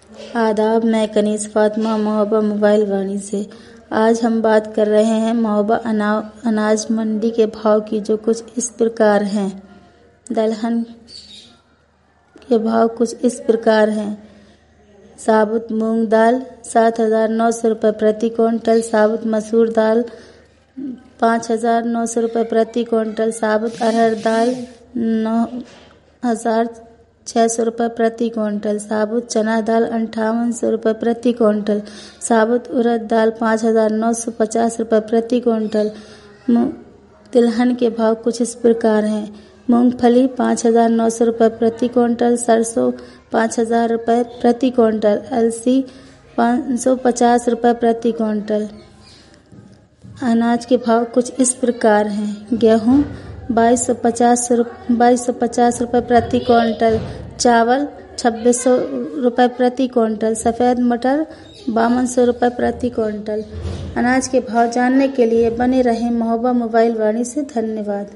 आदाब, मैं कनीज़ फ़ातिमा महोबा मोबाइल वाणी से। आज हम बात कर रहे हैं महोबा अनाज मंडी के भाव की, जो कुछ इस प्रकार हैं। दलहन के भाव कुछ इस प्रकार हैं। साबुत मूंग दाल 7,900 रुपये प्रति क्विंटल, साबुत मसूर दाल 5,900 रुपये प्रति क्विंटल, साबुत अरहर दाल 9,600 रुपये प्रति क्विंटल, साबुत चना दाल 5,800 रुपये प्रति क्विंटल, साबुत उड़द दाल 5,950 रुपये प्रति क्विंटल। तिलहन के भाव कुछ इस प्रकार हैं। मूंगफली 5,900 रुपये प्रति क्विंटल, सरसों 5,000 रुपये प्रति क्विंटल, अलसी 550 रुपये प्रति क्विंटल। अनाज के भाव कुछ इस प्रकार हैं। गेहूँ 2,250 रुपये प्रति क्विंटल, चावल 2,600 रुपये प्रति क्विंटल, सफ़ेद मटर 5,200 रुपये प्रति क्विंटल। अनाज के भाव जानने के लिए बने रहें महोबा मोबाइल वाणी से। धन्यवाद।